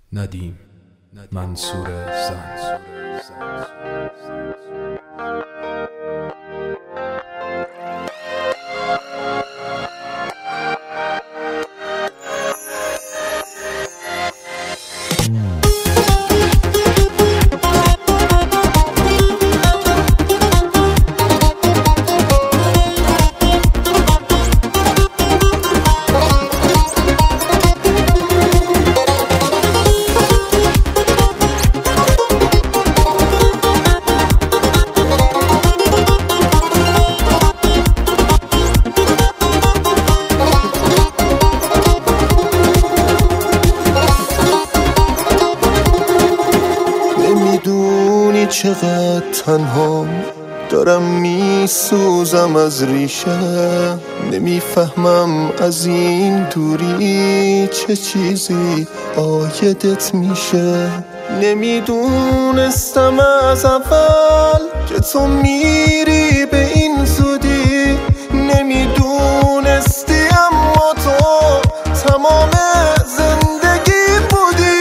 ندیم منصور زن. چقدر تنها دارم میسوزم از ریشه، نمیفهمم از این دوری چه چیزی عایدت میشه. نمیدونستم از اول که تو میری به این زودی، نمیدونستی اما تو تمام زندگی بودی.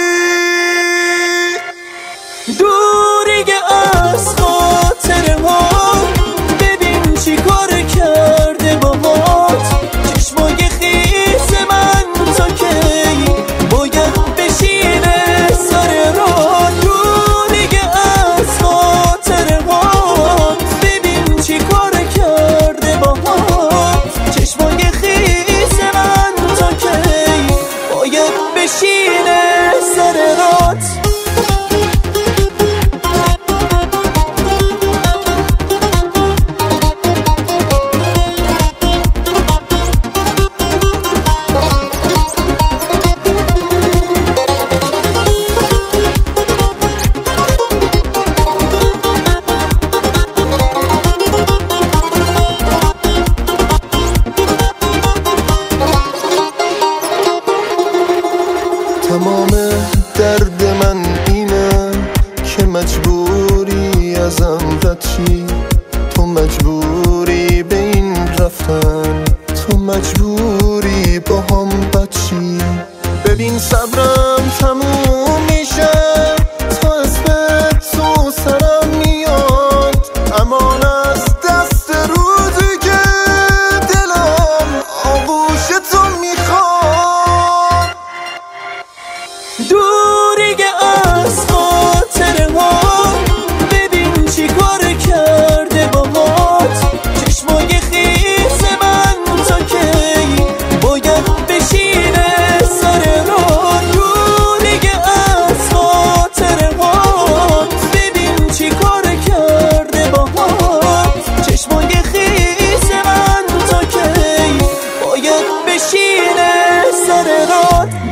از خاطره ها ببین چی کار کرده باهات، چشمای خیس من تا کی باید بشینه سر راه. دوریگه از خاطره ها ببین چی کار کرده باهات، چشمای خیس من تا کی باید بشینه سر راه. تمام درد من اینه که مجبوری ازم رد شی، تو مجبوری به این رفتن، تو مجبوری با هم بد شی. ببین صبرم تموم میشه، تا اسمت تو سرم میاد، امان از دست روزی که دلم آغوش تو میخواد. دوریگه از خاطره ها ببین چی کار کرده باهات، چشمای خیس من تا کی باید بشینه سر راه. دوریگه از خاطره ها ببین چی کار کرده باهات، چشمای خیس من تا کی باید بشینه سر راه.